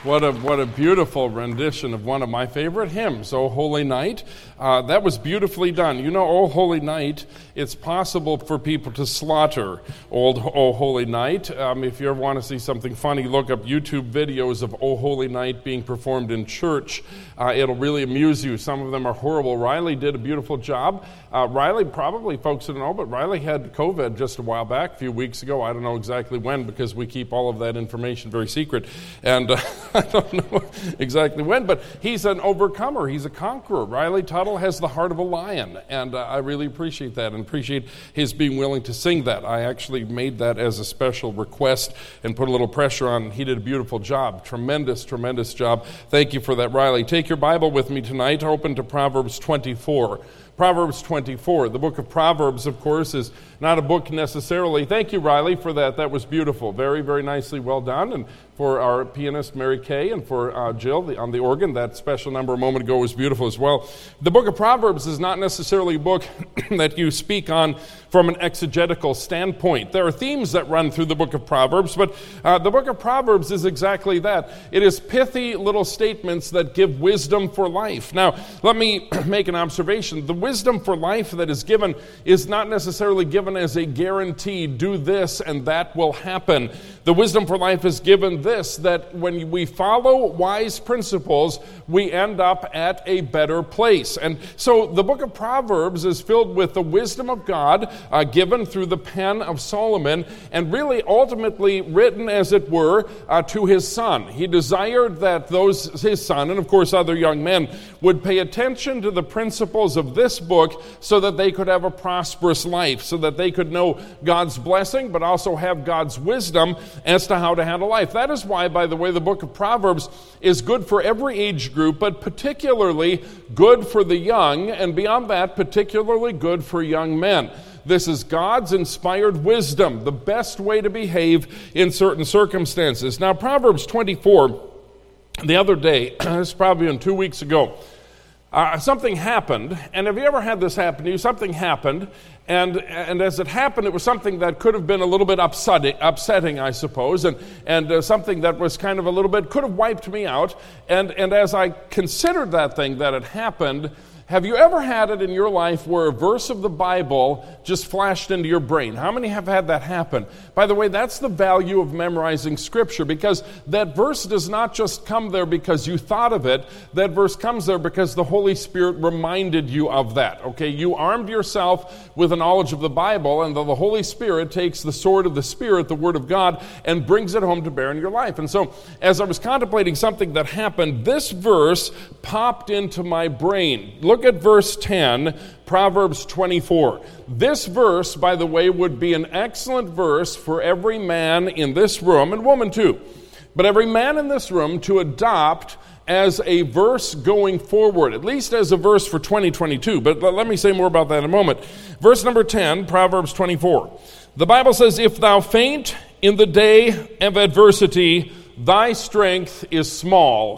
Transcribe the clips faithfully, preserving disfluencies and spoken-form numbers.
What a what a beautiful rendition of one of my favorite hymns, O Holy Night. Uh, that was beautifully done. You know, O Holy Night, it's possible for people to slaughter old O Holy Night. Um, if you ever want to see something funny, look up YouTube videos of O Holy Night being performed in church. Uh, it'll really amuse you. Some of them are horrible. Riley did a beautiful job. Uh, Riley, probably folks don't know, but Riley had COVID just a while back, a few weeks ago. I don't know exactly when because we keep all of that information very secret. And uh, I don't know exactly when, but he's an overcomer. He's a conqueror. Riley Tuttle has the heart of a lion, and uh, I really appreciate that and appreciate his being willing to sing that. I actually made that as a special request and put a little pressure on. He did a beautiful job. Tremendous, tremendous job. Thank you for that, Riley. Take your Bible with me tonight. Open to Proverbs twenty-four. Proverbs twenty-four. The book of Proverbs, of course, is not a book necessarily. Thank you, Riley, for that. That was beautiful. Very, very nicely well done. And for our pianist, Mary Kay, and for uh, Jill the, on the organ, that special number a moment ago was beautiful as well. The book of Proverbs is not necessarily a book that you speak on from an exegetical standpoint. There are themes that run through the book of Proverbs, but uh, the book of Proverbs is exactly that. It is pithy little statements that give wisdom for life. Now, let me make an observation. The wisdom for life that is given is not necessarily given as a guarantee, do this and that will happen. The wisdom for life is given this, that when we follow wise principles, we end up at a better place. And so the book of Proverbs is filled with the wisdom of God uh, given through the pen of Solomon, and really ultimately written, as it were, uh, to his son. He desired that those, his son, and of course other young men, would pay attention to the principles of this book so that they could have a prosperous life, so that they could know God's blessing, but also have God's wisdom as to how to handle life. That is why, by the way, the book of Proverbs is good for every age group, but particularly good for the young, and beyond that, particularly good for young men. This is God's inspired wisdom, the best way to behave in certain circumstances. Now, Proverbs twenty-four, the other day, this is probably been two weeks ago, Uh, something happened, and have you ever had this happen to you? Something happened, and and as it happened, it was something that could have been a little bit upsetting, upsetting I suppose, and and uh, something that was kind of a little bit, could have wiped me out. And and as I considered that thing that had happened, have you ever had it in your life where a verse of the Bible just flashed into your brain? How many have had that happen? By the way, that's the value of memorizing Scripture, because that verse does not just come there because you thought of it. That verse comes there because the Holy Spirit reminded you of that. Okay, you armed yourself with a knowledge of the Bible, and the Holy Spirit takes the sword of the Spirit, the Word of God, and brings it home to bear in your life. And so, as I was contemplating something that happened, this verse popped into my brain. Look at verse ten, Proverbs twenty-four. This verse, by the way, would be an excellent verse for every man in this room, and woman too, but every man in this room to adopt as a verse going forward, at least as a verse for twenty twenty-two. But let me say more about that in a moment. Verse number ten, Proverbs twenty-four. The Bible says, "If thou faint in the day of adversity, thy strength is small.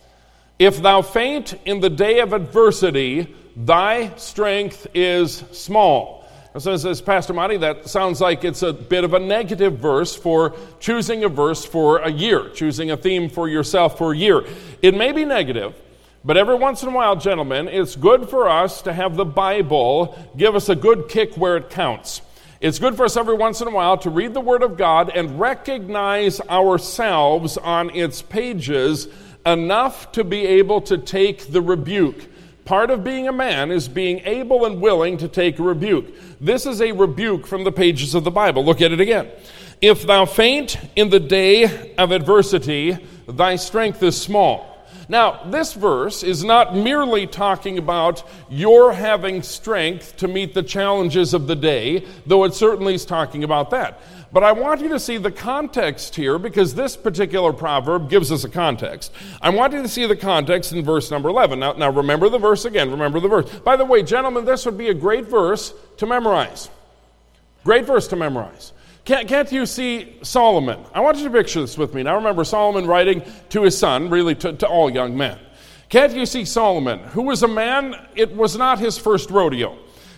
If thou faint in the day of adversity, thy strength is small." So says Pastor Monty, that sounds like it's a bit of a negative verse for choosing a verse for a year, choosing a theme for yourself for a year. It may be negative, but every once in a while, gentlemen, it's good for us to have the Bible give us a good kick where it counts. It's good for us every once in a while to read the Word of God and recognize ourselves on its pages enough to be able to take the rebuke. Part of being a man is being able and willing to take a rebuke. This is a rebuke from the pages of the Bible. Look at it again. "If thou faint in the day of adversity, thy strength is small." Now, this verse is not merely talking about your having strength to meet the challenges of the day, though it certainly is talking about that. But I want you to see the context here, because this particular proverb gives us a context. I want you to see the context in verse number eleven. Now, now remember the verse again. Remember the verse. By the way, gentlemen, this would be a great verse to memorize. Great verse to memorize. Can't, can't you see Solomon? I want you to picture this with me. Now remember, Solomon writing to his son, really to, to all young men. Can't you see Solomon, who was a man, it was not his first rodeo.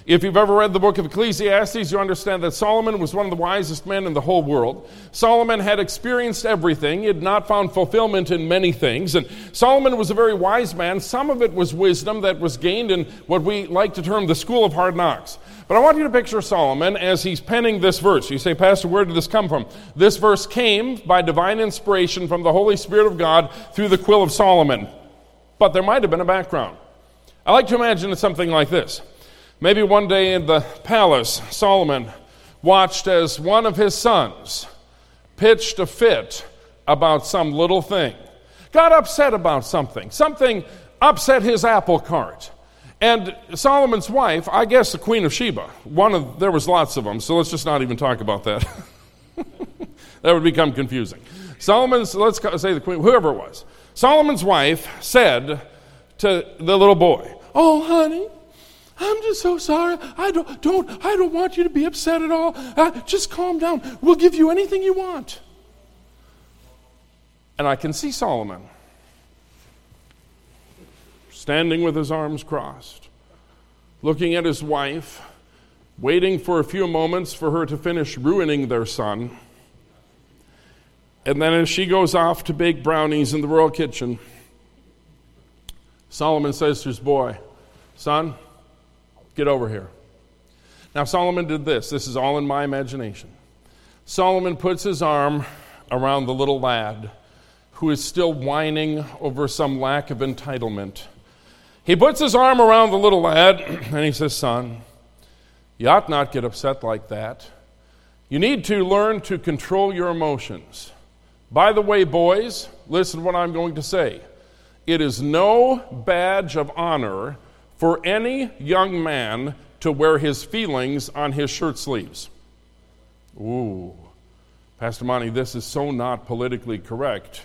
If you've ever read the book of Ecclesiastes, you understand that Solomon was one of the wisest men in the whole world. Solomon had experienced everything. He had not found fulfillment in many things. And Solomon was a very wise man. Some of it was wisdom that was gained in what we like to term the school of hard knocks. But I want you to picture Solomon as he's penning this verse. You say, Pastor, where did this come from? This verse came by divine inspiration from the Holy Spirit of God through the quill of Solomon. But there might have been a background. I like to imagine it's something like this. Maybe one day in the palace, Solomon watched as one of his sons pitched a fit about some little thing, got upset about something. Something upset his apple cart. And Solomon's wife, I guess the Queen of Sheba, one of there was lots of them, so let's just not even talk about that. That would become confusing. Solomon's, let's say the Queen, whoever it was, Solomon's wife said to the little boy, "Oh, honey, I'm just so sorry. I don't, don't, I don't want you to be upset at all. Uh, just calm down. We'll give you anything you want." And I can see Solomon standing with his arms crossed, looking at his wife, waiting for a few moments for her to finish ruining their son. And then as she goes off to bake brownies in the royal kitchen, Solomon says to his boy, "Son, get over here." Now, Solomon did this. This is all in my imagination. Solomon puts his arm around the little lad who is still whining over some lack of entitlement. He puts his arm around the little lad and he says, "Son, you ought not get upset like that. You need to learn to control your emotions. By the way, boys, listen to what I'm going to say. It is no badge of honor for any young man to wear his feelings on his shirt sleeves." Ooh, Pastor Monty, this is so not politically correct.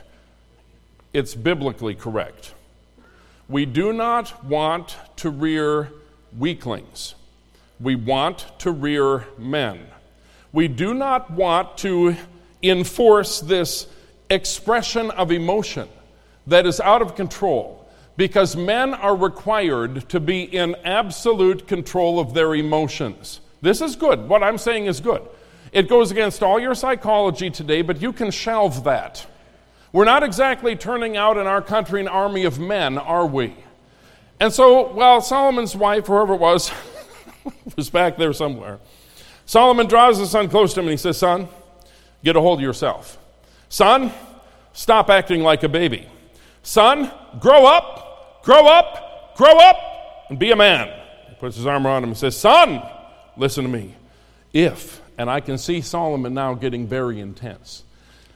It's biblically correct. We do not want to rear weaklings. We want to rear men. We do not want to enforce this expression of emotion that is out of control, because men are required to be in absolute control of their emotions. This is good. What I'm saying is good. It goes against all your psychology today, but you can shelve that. We're not exactly turning out in our country an army of men, are we? And so, while Solomon's wife, whoever it was, was back there somewhere, Solomon draws his son close to him and he says, "Son, get a hold of yourself. Son, stop acting like a baby. Son, grow up, grow up, grow up, and be a man." He puts his arm around him and says, "Son, listen to me. If," and I can see Solomon now getting very intense,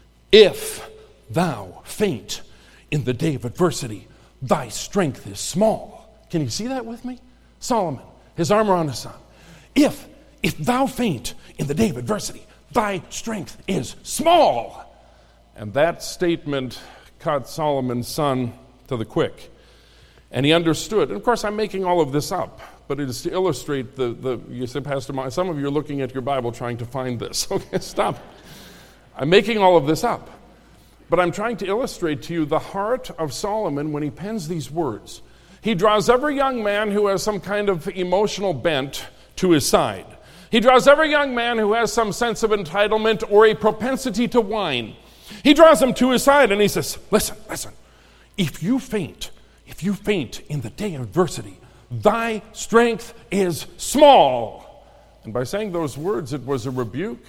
"if thou faint in the day of adversity, thy strength is small." Can you see that with me? Solomon, his arm around his son. If, if thou faint in the day of adversity, thy strength is small. And that statement caught Solomon's son to the quick. And he understood. And of course, I'm making all of this up, but it is to illustrate the, the you say, Pastor Mike, some of you are looking at your Bible trying to find this. Okay, stop. I'm making all of this up. But I'm trying to illustrate to you the heart of Solomon when he pens these words. He draws every young man who has some kind of emotional bent to his side. He draws every young man who has some sense of entitlement or a propensity to whine. He draws them to his side and he says, "Listen, listen. If you faint, if you faint in the day of adversity, thy strength is small." And by saying those words, it was a rebuke.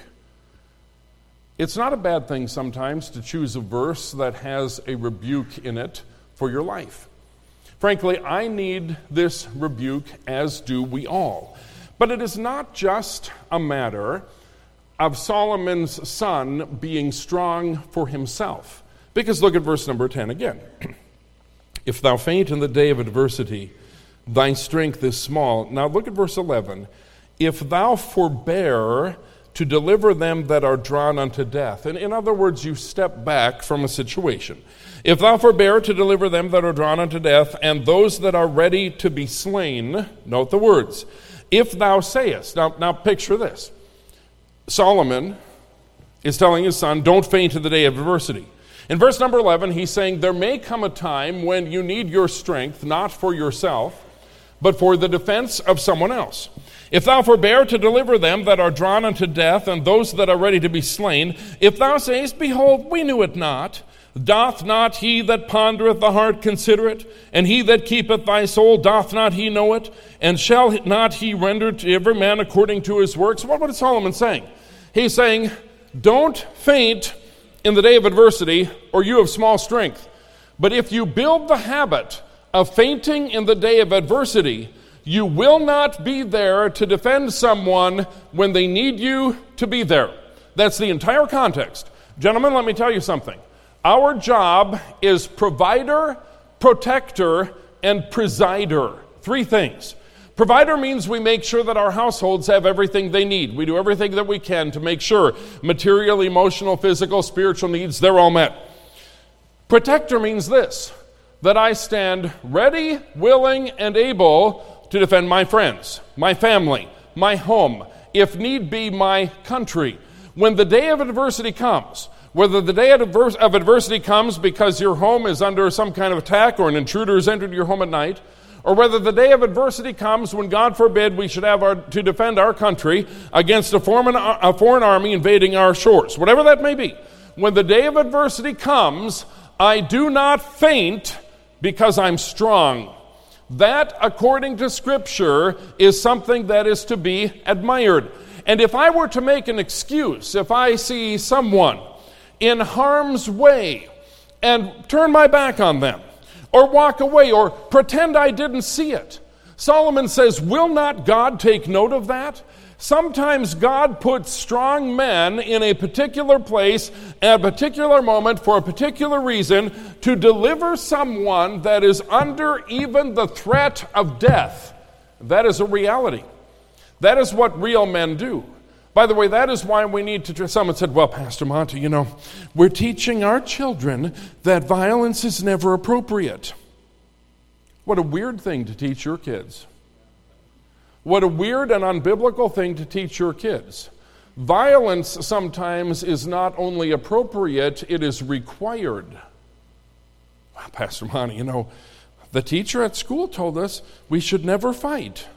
It's not a bad thing sometimes to choose a verse that has a rebuke in it for your life. Frankly, I need this rebuke, as do we all. But it is not just a matter of Solomon's son being strong for himself. Because look at verse number ten again. "If thou faint in the day of adversity, thy strength is small." Now look at verse eleven. "If thou forbear to deliver them that are drawn unto death." And in other words, you step back from a situation. "If thou forbear to deliver them that are drawn unto death, and those that are ready to be slain," note the words, "if thou sayest," now, now picture this. Solomon is telling his son, don't faint in the day of adversity. In verse number eleven, he's saying there may come a time when you need your strength, not for yourself, but for the defense of someone else. If thou forbear to deliver them that are drawn unto death, and those that are ready to be slain, if thou sayest, Behold, we knew it not, doth not he that pondereth the heart consider it? And he that keepeth thy soul, doth not he know it? And shall not he render to every man according to his works? What was Solomon saying? He's saying, don't faint in the day of adversity, or you have small strength. But if you build the habit of fainting in the day of adversity, you will not be there to defend someone when they need you to be there. That's the entire context. Gentlemen, let me tell you something. Our job is provider, protector, and presider. Three things. Provider means we make sure that our households have everything they need. We do everything that we can to make sure material, emotional, physical, spiritual needs, they're all met. Protector means this, that I stand ready, willing, and able to defend my friends, my family, my home, if need be, my country. When the day of adversity comes, whether the day of adversity comes because your home is under some kind of attack or an intruder has entered your home at night, or whether the day of adversity comes when, God forbid, we should have our, to defend our country against a foreign, a foreign army invading our shores, whatever that may be, when the day of adversity comes, I do not faint because I'm strong. That, according to Scripture, is something that is to be admired. And if I were to make an excuse, if I see someone in harm's way and turn my back on them, or walk away, or pretend I didn't see it, Solomon says, will not God take note of that? Sometimes God puts strong men in a particular place at a particular moment for a particular reason to deliver someone that is under even the threat of death. That is a reality. That is what real men do. By the way, that is why we need to... Someone said, well, Pastor Monty, you know, we're teaching our children that violence is never appropriate. What a weird thing to teach your kids. What a weird and unbiblical thing to teach your kids. Violence sometimes is not only appropriate, it is required. Well, Pastor Monty, you know, the teacher at school told us we should never fight.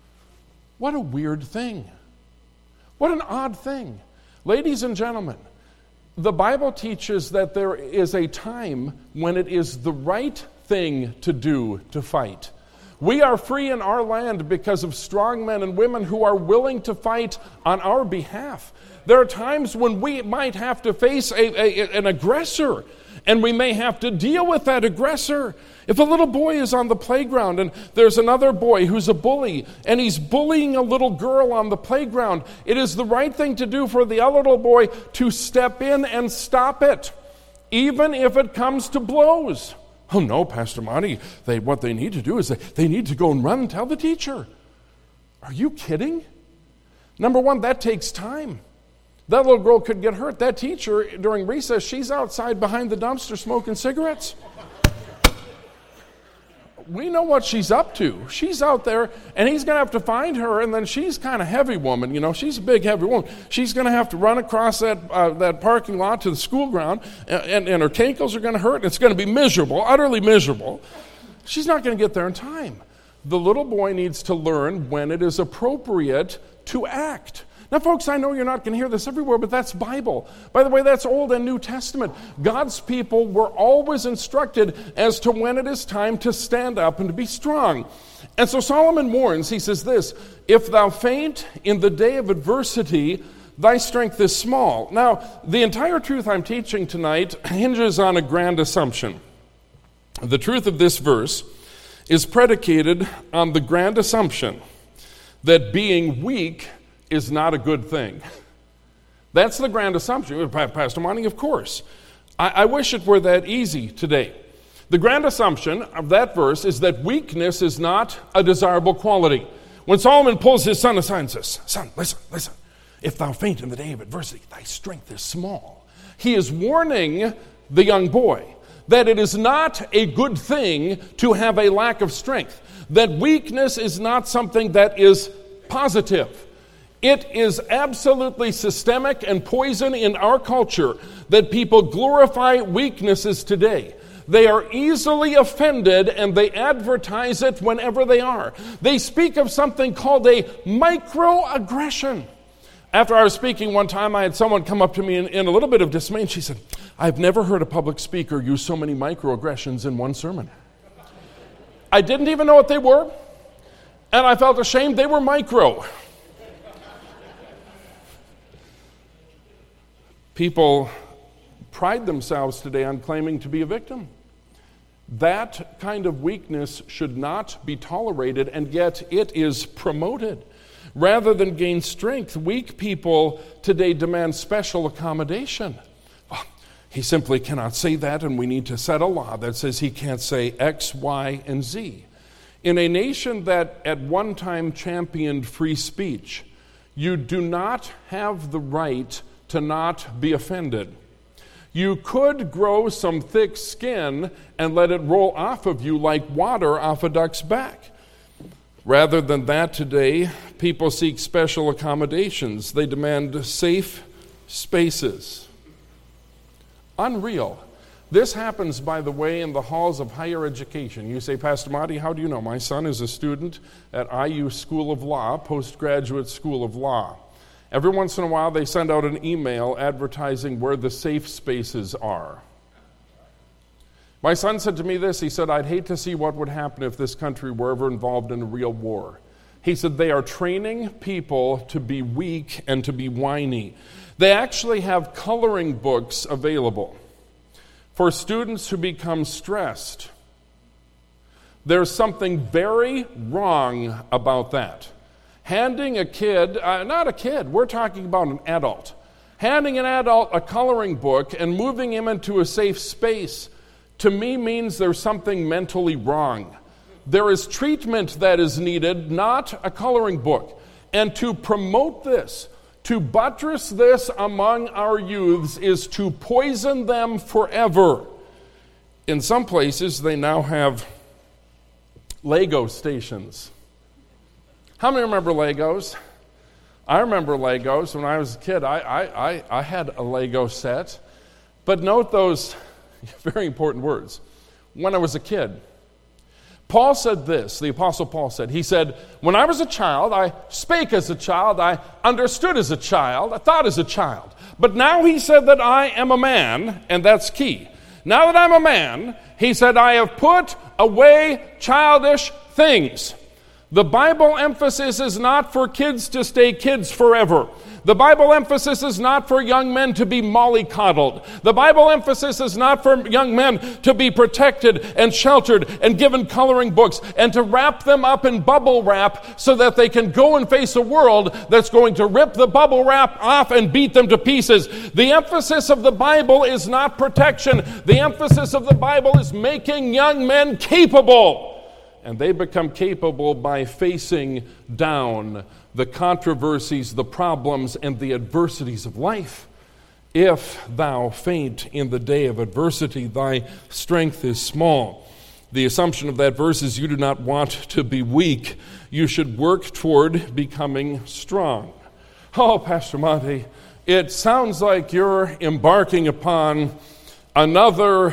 What a weird thing. What an odd thing. Ladies and gentlemen, the Bible teaches that there is a time when it is the right thing to do to fight. We are free in our land because of strong men and women who are willing to fight on our behalf. There are times when we might have to face a, a, an aggressor, and we may have to deal with that aggressor. If a little boy is on the playground and there's another boy who's a bully, and he's bullying a little girl on the playground, it is the right thing to do for the other little boy to step in and stop it, even if it comes to blows. Oh no, Pastor Monty, they, what they need to do is they, they need to go and run and tell the teacher. Are you kidding? Number one, that takes time. That little girl could get hurt. That teacher, during recess, she's outside behind the dumpster smoking cigarettes. We know what she's up to. She's out there, and he's going to have to find her, and then she's kind of heavy woman. You know, she's a big, heavy woman. She's going to have to run across that uh, that parking lot to the school ground, and, and, and her ankles are going to hurt, and it's going to be miserable, utterly miserable. She's not going to get there in time. The little boy needs to learn when it is appropriate to act. Now, folks, I know you're not going to hear this everywhere, but that's Bible. By the way, that's Old and New Testament. God's people were always instructed as to when it is time to stand up and to be strong. And so Solomon warns, he says this, if thou faint in the day of adversity, thy strength is small. Now, the entire truth I'm teaching tonight hinges on a grand assumption. The truth of this verse is predicated on the grand assumption that being weak is not a good thing. That's the grand assumption. Pastor Monty, of course. I, I wish it were that easy today. The grand assumption of that verse is that weakness is not a desirable quality. When Solomon pulls his son aside and says, son, listen, listen. If thou faint in the day of adversity, thy strength is small. He is warning the young boy that it is not a good thing to have a lack of strength. That weakness is not something that is positive. It is absolutely systemic and poison in our culture that people glorify weaknesses today. They are easily offended, and they advertise it whenever they are. They speak of something called a microaggression. After I was speaking one time, I had someone come up to me in, in a little bit of dismay, and she said, "I've never heard a public speaker use so many microaggressions in one sermon." I didn't even know what they were, and I felt ashamed they were micro. People pride themselves today on claiming to be a victim. That kind of weakness should not be tolerated, and yet it is promoted. Rather than gain strength, weak people today demand special accommodation. Well, he simply cannot say that, and we need to set a law that says he can't say X, Y, and Z. In a nation that at one time championed free speech, you do not have the right to not be offended. You could grow some thick skin and let it roll off of you like water off a duck's back. Rather than that today, people seek special accommodations. They demand safe spaces. Unreal. This happens, by the way, in the halls of higher education. You say, "Pastor Monty, how do you know?" My son is a student at I U School of Law, Postgraduate School of Law. Every once in a while, they send out an email advertising where the safe spaces are. My son said to me this, he said, "I'd hate to see what would happen if this country were ever involved in a real war." He said, "They are training people to be weak and to be whiny." They actually have coloring books available for students who become stressed. There's something very wrong about that. Handing a kid, uh, not a kid, we're talking about an adult, handing an adult a coloring book and moving him into a safe space, to me means there's something mentally wrong. There is treatment that is needed, not a coloring book. And to promote this, to buttress this among our youths, is to poison them forever. In some places, they now have Lego stations. How many remember Legos? I remember Legos. When I was a kid, I, I, I, I had a Lego set. But note those very important words. When I was a kid. Paul said this, the Apostle Paul said, he said, "When I was a child, I spake as a child, I understood as a child, I thought as a child. But now," he said, "that I am a man," and that's key. "Now that I'm a man," he said, "I have put away childish things." The Bible emphasis is not for kids to stay kids forever. The Bible emphasis is not for young men to be mollycoddled. The Bible emphasis is not for young men to be protected and sheltered and given coloring books and to wrap them up in bubble wrap so that they can go and face a world that's going to rip the bubble wrap off and beat them to pieces. The emphasis of the Bible is not protection. The emphasis of the Bible is making young men capable. And they become capable by facing down the controversies, the problems, and the adversities of life. "If thou faint in the day of adversity, thy strength is small." The assumption of that verse is you do not want to be weak. You should work toward becoming strong. Oh, Pastor Monty, it sounds like you're embarking upon another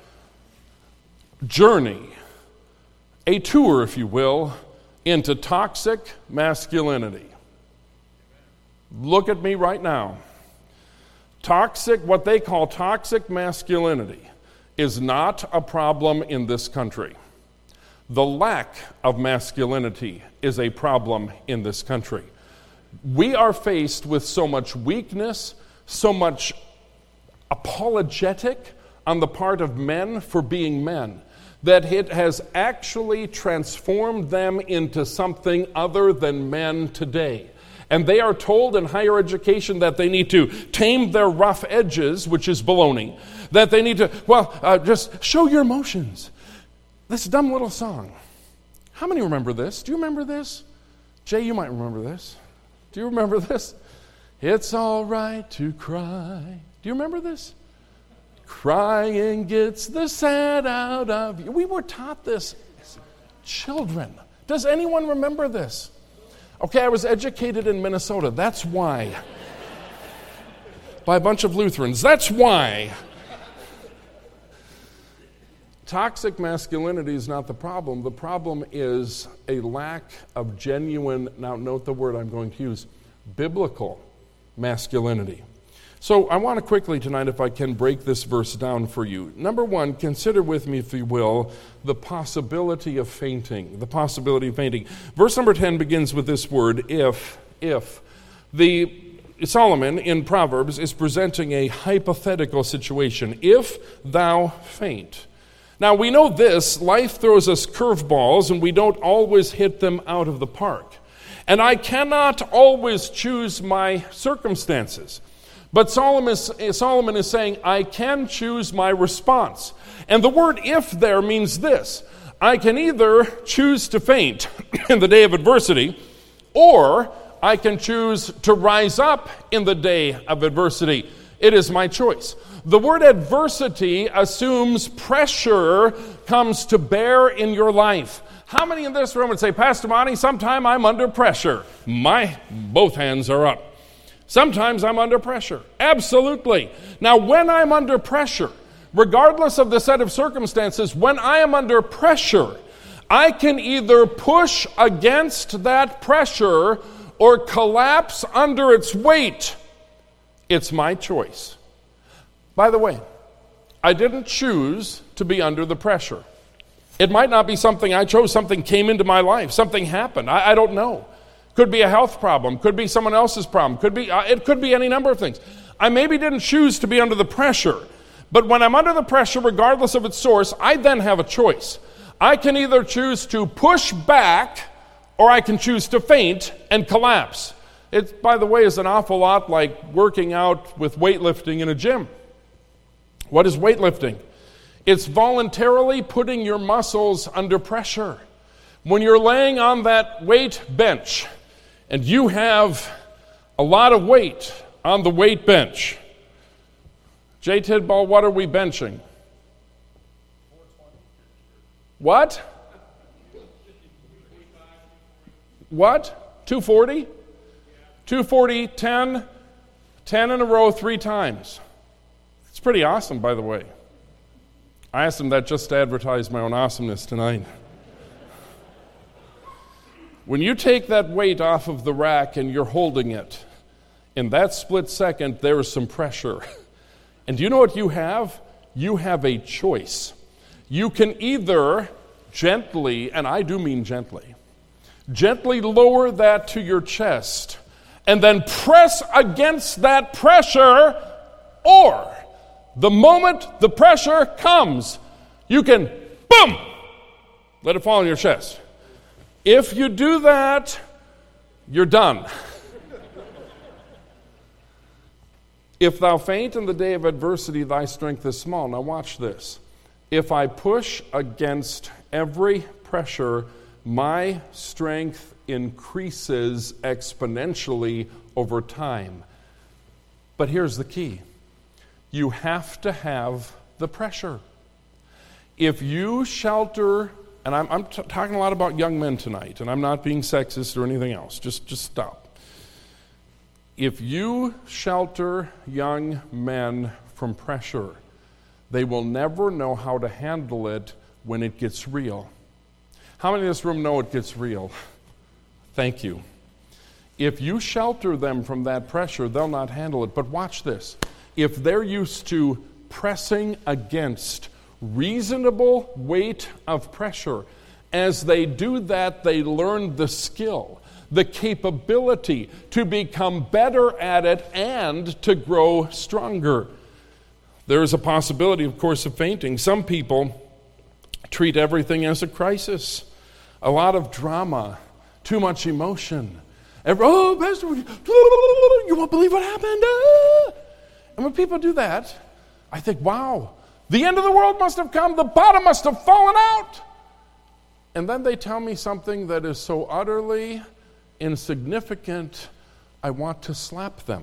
journey. A tour, if you will, into toxic masculinity. Look at me right now. Toxic, what they call toxic masculinity, is not a problem in this country. The lack of masculinity is a problem in this country. We are faced with so much weakness, so much apologetic on the part of men for being men, that it has actually transformed them into something other than men today. And they are told in higher education that they need to tame their rough edges, which is baloney. That they need to, well, uh, just show your emotions. This dumb little song. How many remember this? Do you remember this? Jay, you might remember this. Do you remember this? "It's all right to cry." Do you remember this? "Crying gets the sad out of you." We were taught this as children. Does anyone remember this? Okay, I was educated in Minnesota. That's why. By a bunch of Lutherans. That's why. Toxic masculinity is not the problem. The problem is a lack of genuine, now note the word I'm going to use, biblical masculinity. So I want to quickly tonight, if I can, break this verse down for you. Number one, consider with me, if you will, the possibility of fainting. The possibility of fainting. Verse number ten begins with this word, if, if. The Solomon in Proverbs is presenting a hypothetical situation. If thou faint. Now, we know this, life throws us curveballs, and we don't always hit them out of the park. And I cannot always choose my circumstances. But Solomon is, Solomon is saying, I can choose my response. And the word if there means this. I can either choose to faint in the day of adversity, or I can choose to rise up in the day of adversity. It is my choice. The word adversity assumes pressure comes to bear in your life. How many in this room would say, Pastor Monty, sometime I'm under pressure? My, both hands are up. Sometimes I'm under pressure. Absolutely. Now, when I'm under pressure, regardless of the set of circumstances, when I am under pressure, I can either push against that pressure or collapse under its weight. It's my choice. By the way, I didn't choose to be under the pressure. It might not be something I chose. Something came into my life. Something happened. I, I don't know. Could be a health problem. Could be someone else's problem. Could be uh, it could be any number of things. I maybe didn't choose to be under the pressure. But when I'm under the pressure, regardless of its source, I then have a choice. I can either choose to push back, or I can choose to faint and collapse. It, by the way, is an awful lot like working out with weightlifting in a gym. What is weightlifting? It's voluntarily putting your muscles under pressure. When you're laying on that weight bench and you have a lot of weight on the weight bench, Jay Tidball, what are we benching? What? What? two forty? two forty, ten, ten in a row three times. It's pretty awesome, by the way. I asked him that just to advertise my own awesomeness tonight. When you take that weight off of the rack and you're holding it, in that split second, there is some pressure. And do you know what you have? You have a choice. You can either gently, and I do mean gently, gently lower that to your chest and then press against that pressure, or the moment the pressure comes, you can, boom, let it fall on your chest. If you do that, you're done. If thou faint in the day of adversity, thy strength is small. Now watch this. If I push against every pressure, my strength increases exponentially over time. But here's the key. You have to have the pressure. If you shelter, and I'm, I'm t- talking a lot about young men tonight, and I'm not being sexist or anything else. Just, just stop. If you shelter young men from pressure, they will never know how to handle it when it gets real. How many in this room know it gets real? Thank you. If you shelter them from that pressure, they'll not handle it. But watch this. If they're used to pressing against reasonable weight of pressure, as they do that, they learn the skill, the capability to become better at it and to grow stronger. There is a possibility, of course, of fainting. Some people treat everything as a crisis. A lot of drama, too much emotion. Every, oh, Pastor, you won't believe what happened. Ah! And when people do that, I think, wow, the end of the world must have come. The bottom must have fallen out. And then they tell me something that is so utterly insignificant, I want to slap them.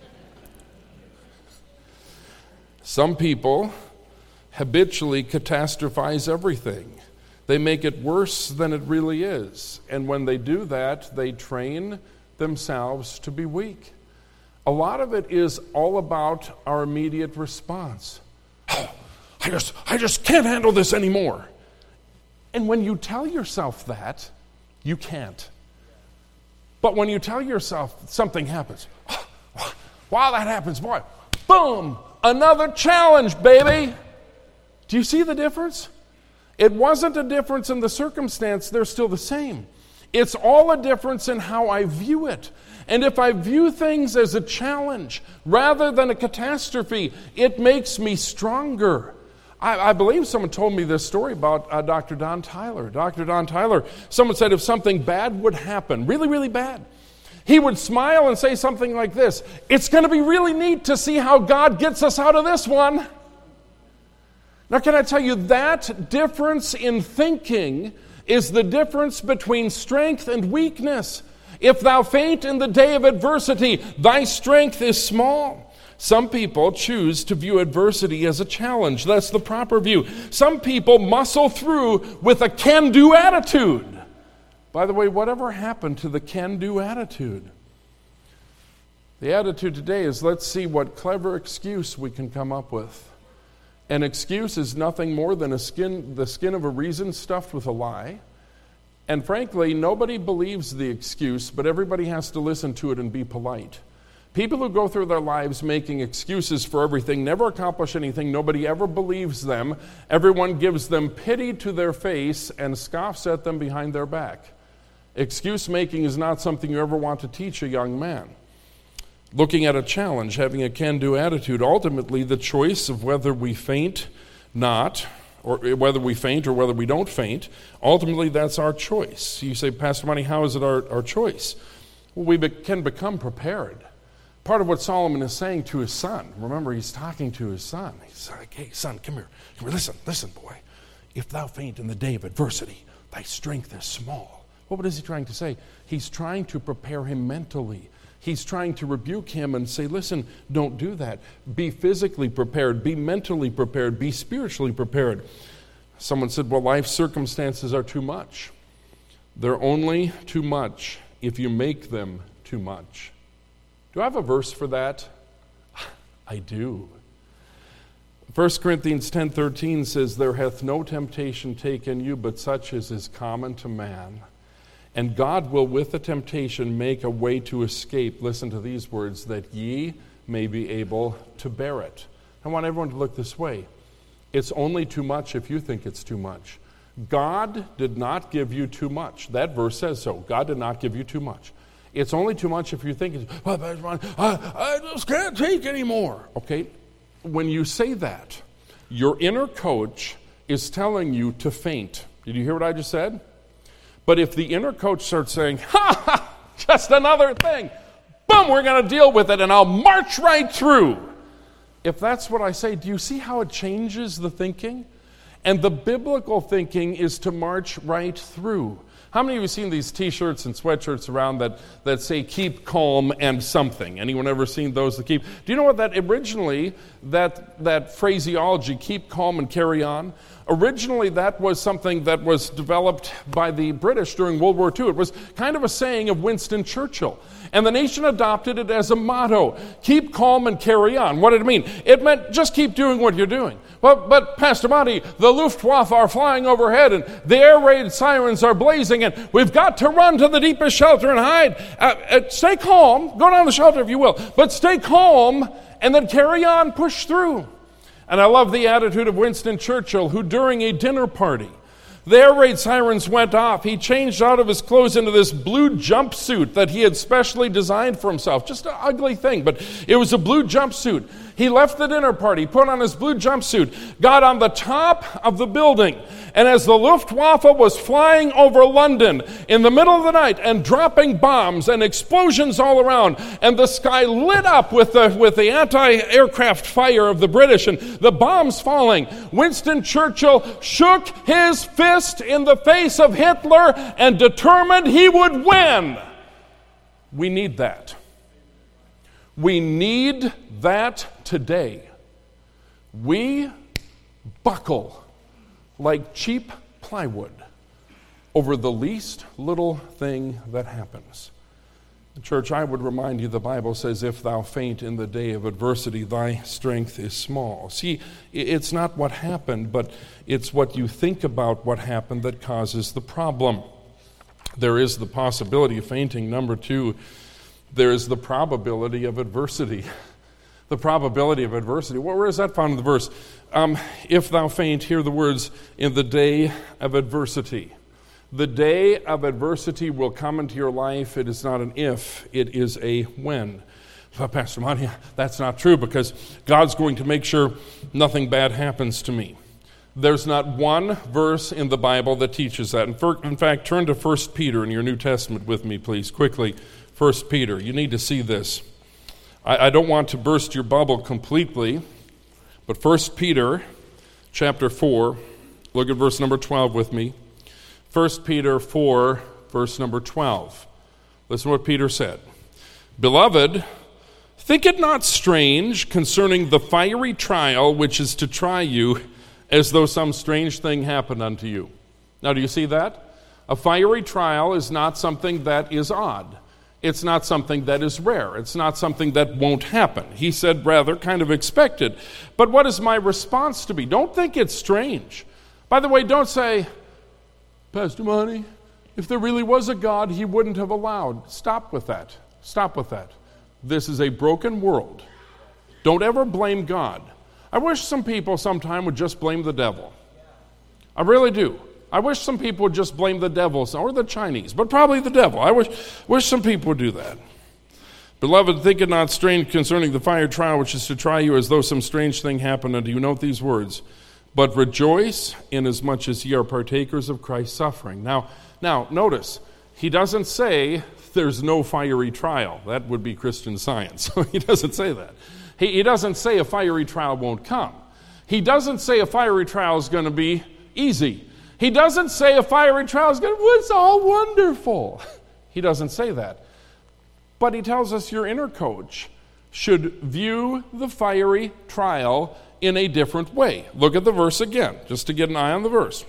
Some people habitually catastrophize everything. They make it worse than it really is. And when they do that, they train themselves to be weak. A lot of it is all about our immediate response. Oh, I just, I just can't handle this anymore. And when you tell yourself that, you can't. But when you tell yourself something happens, wow, that happens, boy, boom, another challenge, baby. Do you see the difference? It wasn't a difference in the circumstance, they're still the same. It's all a difference in how I view it. And if I view things as a challenge rather than a catastrophe, it makes me stronger. I, I believe someone told me this story about uh, Doctor Don Tyler. Doctor Don Tyler, someone said if something bad would happen, really, really bad, he would smile and say something like this: it's going to be really neat to see how God gets us out of this one. Now, can I tell you, that difference in thinking is the difference between strength and weakness. If thou faint in the day of adversity, thy strength is small. Some people choose to view adversity as a challenge. That's the proper view. Some people muscle through with a can-do attitude. By the way, whatever happened to the can-do attitude? The attitude today is, let's see what clever excuse we can come up with. An excuse is nothing more than a skin, the skin of a reason stuffed with a lie. And frankly, nobody believes the excuse, but everybody has to listen to it and be polite. People who go through their lives making excuses for everything never accomplish anything. Nobody ever believes them. Everyone gives them pity to their face and scoffs at them behind their back. Excuse making is not something you ever want to teach a young man. Looking at a challenge, having a can-do attitude, ultimately the choice of whether we faint not, or whether we faint or whether we don't faint, ultimately that's our choice. You say, Pastor Monty, how is it our, our choice? Well, we be- can become prepared. Part of what Solomon is saying to his son, remember he's talking to his son. He's like, hey, son, come here. Come here. Listen, listen, boy. If thou faint in the day of adversity, thy strength is small. Well, what is he trying to say? He's trying to prepare him mentally. He's trying to rebuke him and say, listen, don't do that. Be physically prepared. Be mentally prepared. Be spiritually prepared. Someone said, well, life circumstances are too much. They're only too much if you make them too much. Do I have a verse for that? I do. First Corinthians ten thirteen says, there hath no temptation taken you, but such as is common to man. And God will with the temptation make a way to escape, listen to these words, that ye may be able to bear it. I want everyone to look this way. It's only too much if you think it's too much. God did not give you too much. That verse says so. God did not give you too much. It's only too much if you think, it's, oh, I, I just can't take anymore. Okay? When you say that, your inner coach is telling you to faint. Did you hear what I just said? But if the inner coach starts saying, ha ha, just another thing, boom, we're going to deal with it and I'll march right through. If that's what I say, do you see how it changes the thinking? And the biblical thinking is to march right through. How many of you have seen these t-shirts and sweatshirts around that, that say keep calm and something? Anyone ever seen those that keep? Do you know what that originally, that, that phraseology, keep calm and carry on, originally that was something that was developed by the British during World War Two. It was kind of a saying of Winston Churchill. And the nation adopted it as a motto, keep calm and carry on. What did it mean? It meant just keep doing what you're doing. Well, but Pastor Monty, the Luftwaffe are flying overhead and the air raid sirens are blazing and we've got to run to the deepest shelter and hide. Uh, uh, stay calm. Go down the shelter if you will. But stay calm and then carry on, push through. And I love the attitude of Winston Churchill, who during a dinner party, the air raid sirens went off. He changed out of his clothes into this blue jumpsuit that he had specially designed for himself. Just an ugly thing, but it was a blue jumpsuit. He left the dinner party, put on his blue jumpsuit, got on the top of the building, and as the Luftwaffe was flying over London in the middle of the night and dropping bombs and explosions all around, and the sky lit up with the, with the anti-aircraft fire of the British and the bombs falling, Winston Churchill shook his fist in the face of Hitler and determined he would win. We need that. We need that today. We buckle like cheap plywood over the least little thing that happens. Church, I would remind you the Bible says, if thou faint in the day of adversity, thy strength is small. See, it's not what happened, but it's what you think about what happened that causes the problem. There is the possibility of fainting. Number two, there is the probability of adversity. The probability of adversity. Well, where is that found in the verse? Um, if thou faint, hear the words, in the day of adversity. The day of adversity will come into your life. It is not an if, it is a when. Well, Pastor Monty, that's not true, because God's going to make sure nothing bad happens to me. There's not one verse in the Bible that teaches that. In fact, turn to First Peter in your New Testament with me, please, quickly. First Peter. You need to see this. I, I don't want to burst your bubble completely, but First Peter chapter four, look at verse number twelve with me. First Peter four, verse number twelve. Listen to what Peter said. Beloved, think it not strange concerning the fiery trial which is to try you, as though some strange thing happened unto you. Now, do you see that? A fiery trial is not something that is odd. It's not something that is rare. It's not something that won't happen. He said, rather, kind of expected. But what is my response to be? Don't think it's strange. By the way, don't say, Pastor Monty, if there really was a God, he wouldn't have allowed. Stop with that. Stop with that. This is a broken world. Don't ever blame God. I wish some people sometime would just blame the devil. I really do. I wish some people would just blame the devil, or the Chinese, but probably the devil. I wish, wish some people would do that. Beloved, think it not strange concerning the fire trial which is to try you, as though some strange thing happened unto you. Note these words. But rejoice inasmuch as ye are partakers of Christ's suffering. Now, now, notice, he doesn't say there's no fiery trial. That would be Christian Science. He doesn't say that. He, he doesn't say a fiery trial won't come. He doesn't say a fiery trial is going to be easy. He doesn't say a fiery trial is going to, well, it's all wonderful. He doesn't say that. But he tells us your inner coach should view the fiery trial in a different way. Look at the verse again, just to get an eye on the verse.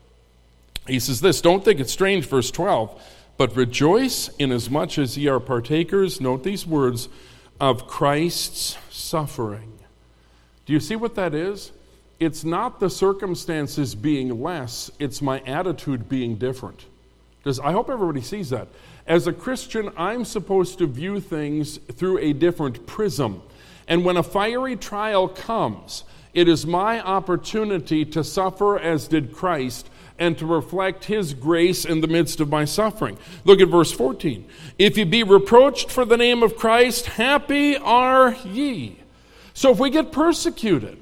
He says this, don't think it's strange, verse twelve, but rejoice inasmuch as ye are partakers, note these words, of Christ's suffering. Do you see what that is? It's not the circumstances being less, it's my attitude being different. Because I hope everybody sees that. As a Christian, I'm supposed to view things through a different prism. And when a fiery trial comes, it is my opportunity to suffer as did Christ and to reflect his grace in the midst of my suffering. Look at verse fourteen. If ye be reproached for the name of Christ, happy are ye. So if we get persecuted,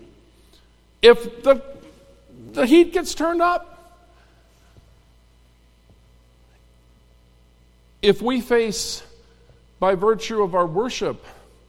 if the, the heat gets turned up, if we face, by virtue of our worship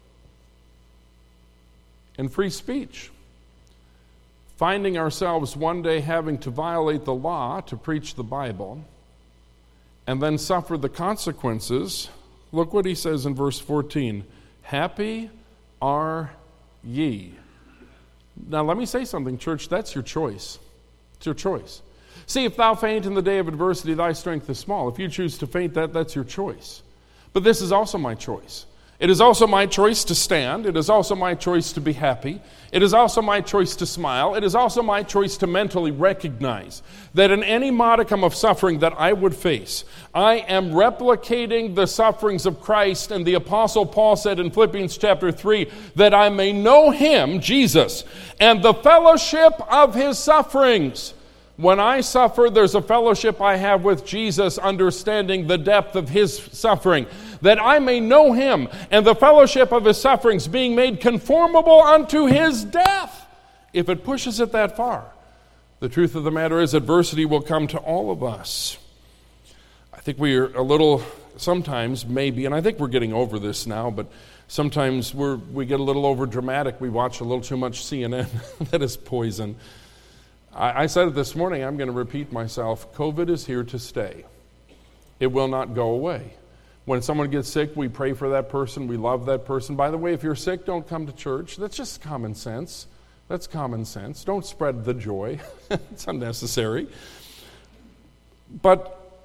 and free speech, finding ourselves one day having to violate the law to preach the Bible and then suffer the consequences, look what he says in verse fourteen. Happy are ye. Now let me say something, church, that's your choice. It's your choice. See, if thou faint in the day of adversity, thy strength is small. If you choose to faint, that, that's your choice. But this is also my choice. It is also my choice to stand. It is also my choice to be happy. It is also my choice to smile. It is also my choice to mentally recognize that in any modicum of suffering that I would face, I am replicating the sufferings of Christ. And the Apostle Paul said in Philippians chapter three, that I may know him, Jesus, and the fellowship of his sufferings. When I suffer, there's a fellowship I have with Jesus, understanding the depth of his suffering, that I may know him and the fellowship of his sufferings, being made conformable unto his death. If it pushes it that far, the truth of the matter is adversity will come to all of us. I think we are a little, sometimes maybe, and I think we're getting over this now, but sometimes we're, we get a little over dramatic. We watch a little too much C N N. That is poison. I said it this morning, I'm going to repeat myself. COVID is here to stay. It will not go away. When someone gets sick, we pray for that person. We love that person. By the way, if you're sick, don't come to church. That's just common sense. That's common sense. Don't spread the joy. It's unnecessary. But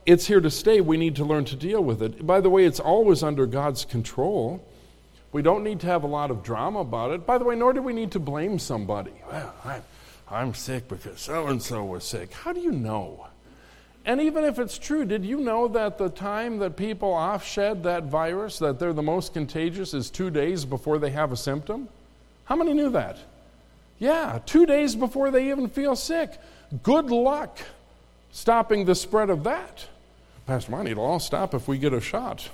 It's here to stay. We need to learn to deal with it. By the way, it's always under God's control. We don't need to have a lot of drama about it. By the way, nor do we need to blame somebody. Well, I'm, I'm sick because so-and-so was sick. How do you know? And even if it's true, did you know that the time that people offshed that virus, that they're the most contagious, is two days before they have a symptom? How many knew that? Yeah, two days before they even feel sick. Good luck stopping the spread of that. Pastor Monty, it'll all stop if we get a shot.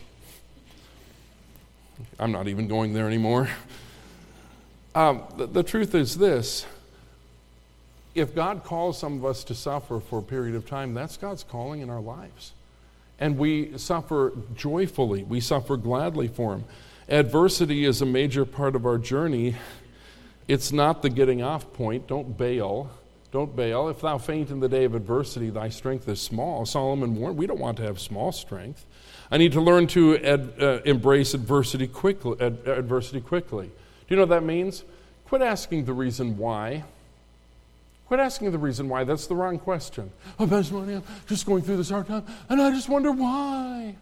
I'm not even going there anymore. Um, the, the truth is this. If God calls some of us to suffer for a period of time, that's God's calling in our lives. And we suffer joyfully. We suffer gladly for Him. Adversity is a major part of our journey. It's not the getting off point. Don't bail. Don't bail. If thou faint in the day of adversity, thy strength is small. Solomon warned, we don't want to have small strength. I need to learn to ad, uh, embrace adversity quickly, ad, adversity quickly. Do you know what that means? Quit asking the reason why. Quit asking the reason why. That's the wrong question. Oh, Pastor Monty, I'm just going through this hard time, and I just wonder why.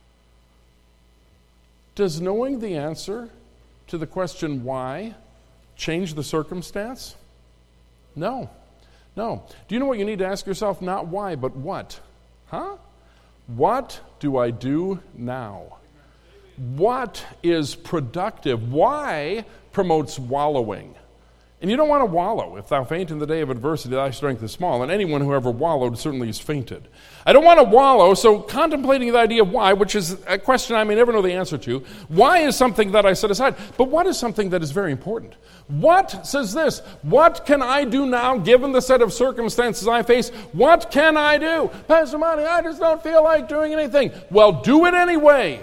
Does knowing the answer to the question why change the circumstance? No. No. Do you know what you need to ask yourself? Not why, but what? Huh? What do I do now? What is productive? Why promotes wallowing? And you don't want to wallow. If thou faint in the day of adversity, thy strength is small. And anyone who ever wallowed certainly has fainted. I don't want to wallow, so contemplating the idea of why, which is a question I may never know the answer to, why is something that I set aside. But what is something that is very important? What says this? What can I do now, given the set of circumstances I face? What can I do? Pastor Monty, I just don't feel like doing anything. Well, do it anyway.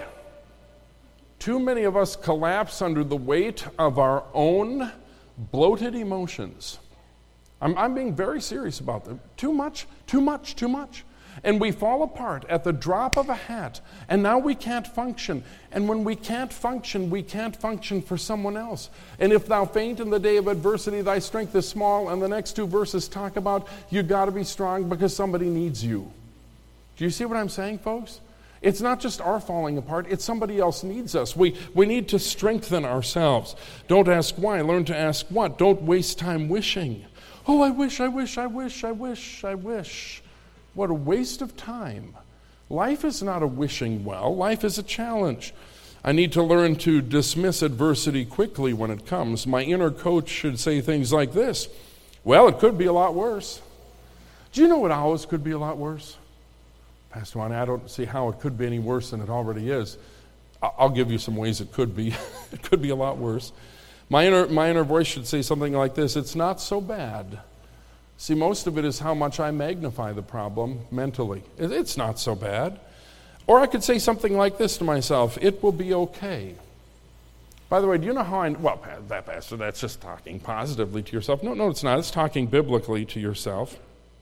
Too many of us collapse under the weight of our own bloated emotions. I'm, I'm being very serious about them. Too much, too much, too much. And we fall apart at the drop of a hat, and now we can't function. And when we can't function, we can't function for someone else. And if thou faint in the day of adversity, thy strength is small, and the next two verses talk about you got to be strong because somebody needs you. Do you see what I'm saying, folks? It's not just our falling apart, it's somebody else needs us. We, we need to strengthen ourselves. Don't ask why, learn to ask what. Don't waste time wishing. Oh, I wish, I wish, I wish, I wish, I wish. What a waste of time. Life is not a wishing well, life is a challenge. I need to learn to dismiss adversity quickly when it comes. My inner coach should say things like this. Well, it could be a lot worse. Do you know what always could be a lot worse? Pastor Monty, I don't see how it could be any worse than it already is. I'll give you some ways it could be. It could be a lot worse. My inner, my inner voice should say something like this. It's not so bad. See, most of it is how much I magnify the problem mentally. It's not so bad. Or I could say something like this to myself. It will be okay. By the way, do you know how I... Well, that pastor, that's just talking positively to yourself. No, no, it's not. It's talking biblically to yourself.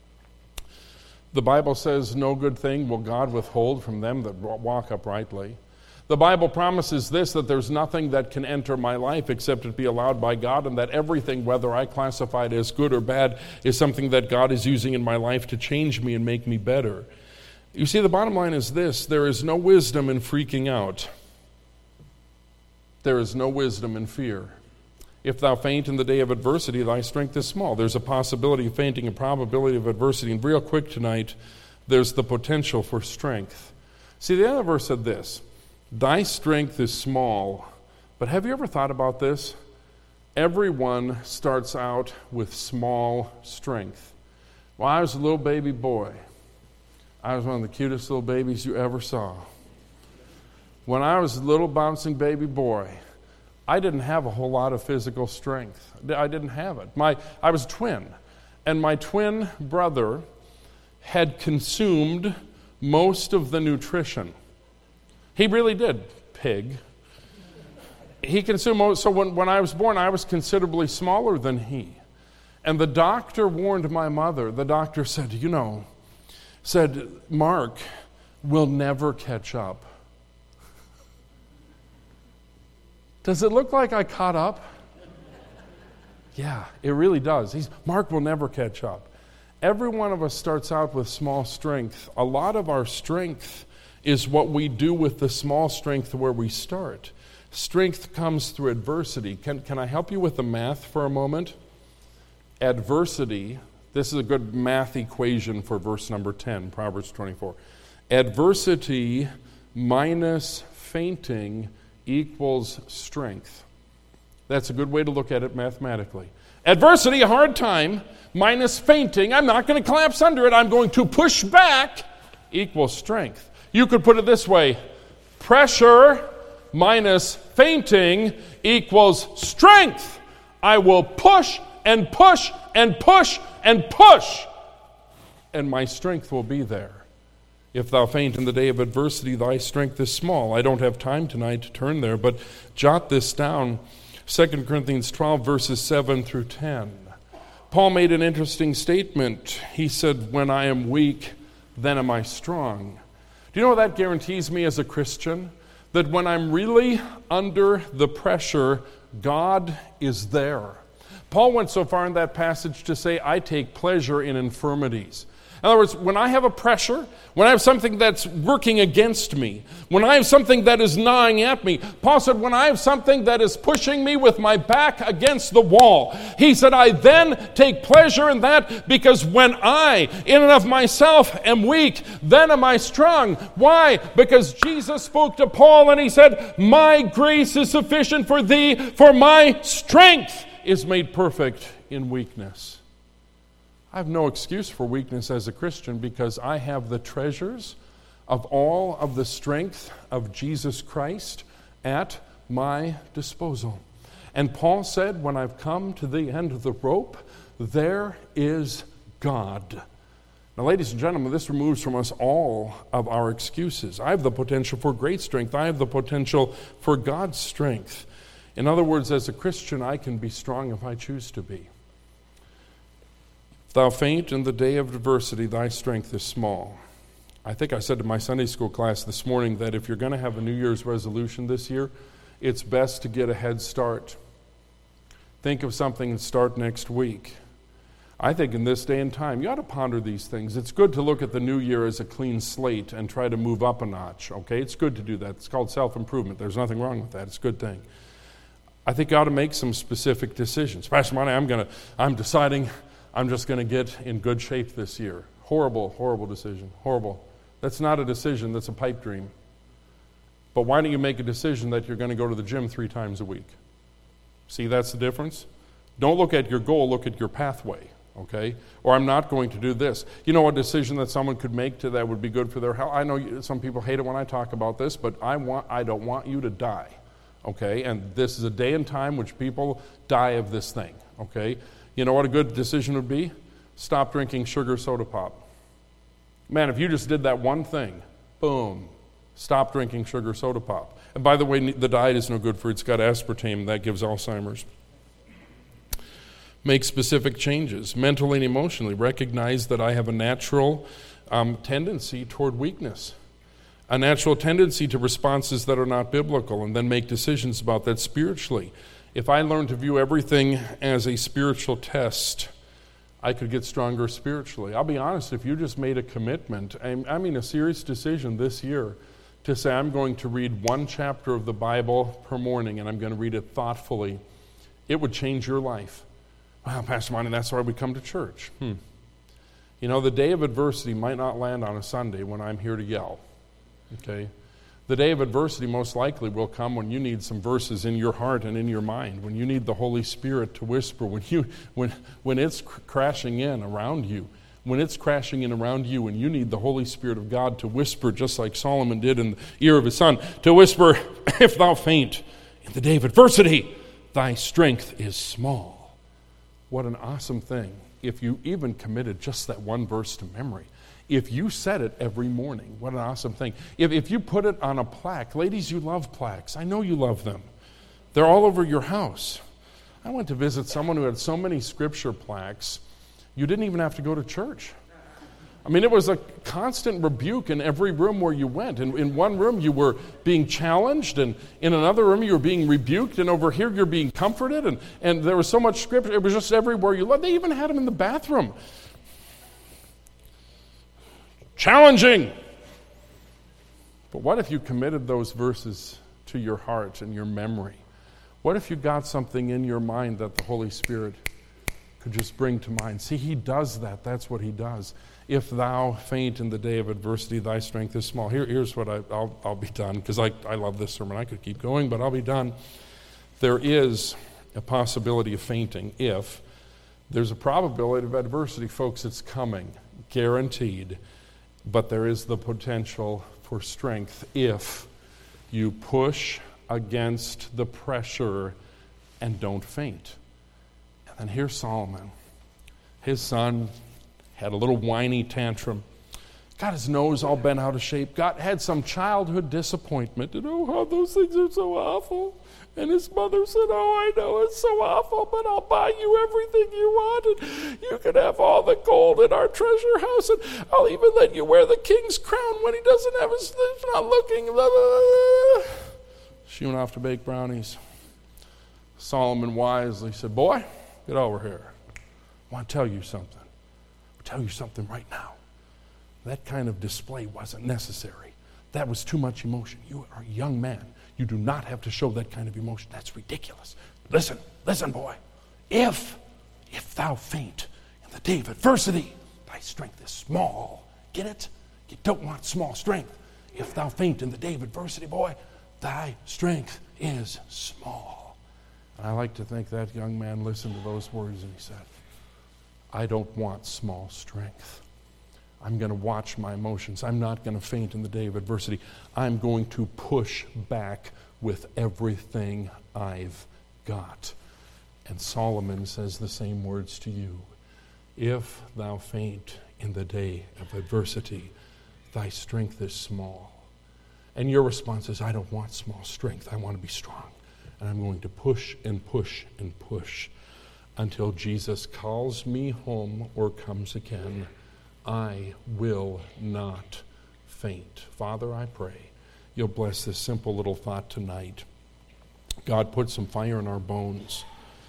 The Bible says, no good thing will God withhold from them that walk uprightly. The Bible promises this, that there's nothing that can enter my life except it be allowed by God, and that everything, whether I classify it as good or bad, is something that God is using in my life to change me and make me better. You see, the bottom line is this: there is no wisdom in freaking out. There is no wisdom in fear. If thou faint in the day of adversity, thy strength is small. There's a possibility of fainting, a probability of adversity. And real quick tonight, there's the potential for strength. See, the other verse said this, thy strength is small. But have you ever thought about this? Everyone starts out with small strength. Well, I was a little baby boy. I was one of the cutest little babies you ever saw. When I was a little bouncing baby boy, I didn't have a whole lot of physical strength. I didn't have it. My, I was a twin, and my twin brother had consumed most of the nutrition. He really did, pig. He consumed most, so when, when I was born, I was considerably smaller than he. And the doctor warned my mother. The doctor said, you know, said, Mark will never catch up. Does it look like I caught up? Yeah, it really does. He's, Mark will never catch up. Every one of us starts out with small strength. A lot of our strength is what we do with the small strength where we start. Strength comes through adversity. Can, can I help you with the math for a moment? Adversity, this is a good math equation for verse number ten, Proverbs twenty-four. Adversity minus fainting equals strength. That's a good way to look at it mathematically. Adversity, a hard time, minus fainting, I'm not going to collapse under it, I'm going to push back, equals strength. You could put it this way: pressure minus fainting equals strength. I will push and push and push and push, and my strength will be there. If thou faint in the day of adversity, thy strength is small. I don't have time tonight to turn there, but jot this down. Second Corinthians twelve, verses seven through ten. Paul made an interesting statement. He said, when I am weak, then am I strong. Do you know what that guarantees me as a Christian? That when I'm really under the pressure, God is there. Paul went so far in that passage to say, I take pleasure in infirmities. In other words, when I have a pressure, when I have something that's working against me, when I have something that is gnawing at me, Paul said, when I have something that is pushing me with my back against the wall, he said, I then take pleasure in that, because when I, in and of myself, am weak, then am I strong. Why? Because Jesus spoke to Paul and he said, my grace is sufficient for thee, for my strength is made perfect in weakness. I have no excuse for weakness as a Christian, because I have the treasures of all of the strength of Jesus Christ at my disposal. And Paul said, when I've come to the end of the rope, there is God. Now, ladies and gentlemen, this removes from us all of our excuses. I have the potential for great strength. I have the potential for God's strength. In other words, as a Christian, I can be strong if I choose to be. Thou faint in the day of adversity, thy strength is small. I think I said to my Sunday school class this morning that if you're going to have a New Year's resolution this year, it's best to get a head start. Think of something and start next week. I think in this day and time, you ought to ponder these things. It's good to look at the new year as a clean slate and try to move up a notch, okay? It's good to do that. It's called self-improvement. There's nothing wrong with that. It's a good thing. I think you ought to make some specific decisions. Pastor Monty, I'm going to, I'm deciding I'm just going to get in good shape this year. Horrible, horrible decision. Horrible. That's not a decision. That's a pipe dream. But why don't you make a decision that you're going to go to the gym three times a week? See, that's the difference? Don't look at your goal. Look at your pathway, okay? Or I'm not going to do this. You know, a decision that someone could make to that would be good for their health. I know you, some people hate it when I talk about this, but I want, I don't want you to die, okay? And this is a day and time which people die of this thing, okay? You know what a good decision would be? Stop drinking sugar soda pop. Man, if you just did that one thing, boom, stop drinking sugar soda pop. And by the way, the diet is no good for it. It's got aspartame. That gives Alzheimer's. Make specific changes, mentally and emotionally. Recognize that I have a natural um, tendency toward weakness, a natural tendency to responses that are not biblical, and then make decisions about that spiritually. If I learn to view everything as a spiritual test, I could get stronger spiritually. I'll be honest, if you just made a commitment, I mean a serious decision this year, to say I'm going to read one chapter of the Bible per morning and I'm going to read it thoughtfully, it would change your life. Wow, Pastor Monty, that's why we come to church. Hmm. You know, the day of adversity might not land on a Sunday when I'm here to yell, okay? The day of adversity most likely will come when you need some verses in your heart and in your mind, when you need the Holy Spirit to whisper, when you when when it's cr- crashing in around you, when it's crashing in around you and you need the Holy Spirit of God to whisper, just like Solomon did in the ear of his son, to whisper, if thou faint in the day of adversity, thy strength is small. What an awesome thing if you even committed just that one verse to memory. If you said it every morning, what an awesome thing. If, if you put it on a plaque, ladies, you love plaques. I know you love them. They're all over your house. I went to visit someone who had so many scripture plaques, you didn't even have to go to church. I mean, it was a constant rebuke in every room where you went. In, in one room, you were being challenged, and in another room, you were being rebuked, and over here, you're being comforted, and, and there was so much scripture. It was just everywhere you looked. They even had them in the bathroom. challenging. But what if you committed those verses to your heart and your memory? What if you got something in your mind that the Holy Spirit could just bring to mind? See, he does that. That's what he does. If thou faint in the day of adversity, thy strength is small. Here, here's what I, I'll, I'll be done, because I, I love this sermon. I could keep going, but I'll be done. There is a possibility of fainting if there's a probability of adversity, folks. It's coming, guaranteed. But there is the potential for strength if you push against the pressure and don't faint. And then here's Solomon. His son had a little whiny tantrum, got his nose all bent out of shape, got had some childhood disappointment, and oh, how those things are so awful. And his mother said, oh, I know it's so awful, but I'll buy you everything you want, and you can have all the gold in our treasure house, and I'll even let you wear the king's crown when he doesn't have his, not looking. Blah, blah, blah. She went off to bake brownies. Solomon wisely said, boy, get over here. I want to tell you something. I'll tell you something right now. That kind of display wasn't necessary. That was too much emotion. You are a young man. You do not have to show that kind of emotion. That's ridiculous. Listen, listen, boy. If, if thou faint in the day of adversity, thy strength is small. Get it? You don't want small strength. If thou faint in the day of adversity, boy, thy strength is small. And I like to think that young man listened to those words and he said, I don't want small strength. I'm going to watch my emotions. I'm not going to faint in the day of adversity. I'm going to push back with everything I've got. And Solomon says the same words to you. If thou faint in the day of adversity, thy strength is small. And your response is, I don't want small strength. I want to be strong. And I'm going to push and push and push until Jesus calls me home or comes again. I will not faint. Father, I pray you'll bless this simple little thought tonight. God, put some fire in our bones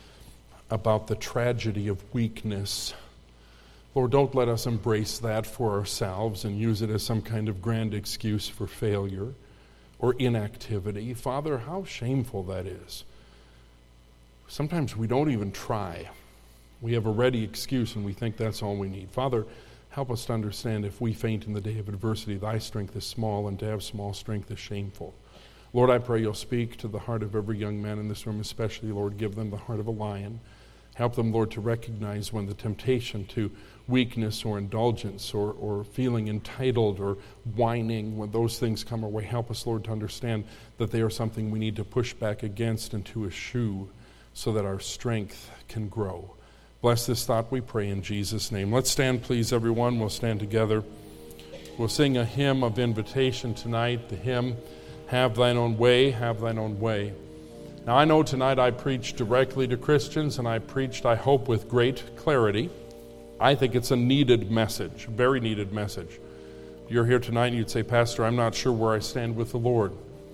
about the tragedy of weakness. Lord, don't let us embrace that for ourselves and use it as some kind of grand excuse for failure or inactivity. Father, how shameful that is. Sometimes we don't even try. We have a ready excuse and we think that's all we need. Father, help us to understand if we faint in the day of adversity, thy strength is small, and to have small strength is shameful. Lord, I pray you'll speak to the heart of every young man in this room, especially, Lord, give them the heart of a lion. Help them, Lord, to recognize when the temptation to weakness or indulgence or, or feeling entitled or whining, when those things come our way, help us, Lord, to understand that they are something we need to push back against and to eschew so that our strength can grow. Bless this thought, we pray in Jesus' name. Let's stand, please, everyone. We'll stand together. We'll sing a hymn of invitation tonight, the hymn, Have Thine Own Way, Have Thine Own Way. Now, I know tonight I preached directly to Christians, and I preached, I hope, with great clarity. I think it's a needed message, a very needed message. You're here tonight and you'd say, Pastor, I'm not sure where I stand with the Lord.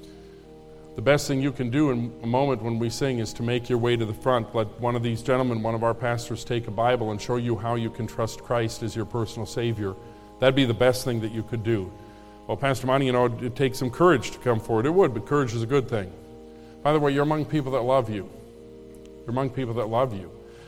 The best thing you can do in a moment when we sing is to make your way to the front. Let one of these gentlemen, one of our pastors, take a Bible and show you how you can trust Christ as your personal Savior. That'd be the best thing that you could do. Well, Pastor Monty, you know, it takes some courage to come forward. It would, but courage is a good thing. By the way, you're among people that love you. You're among people that love you.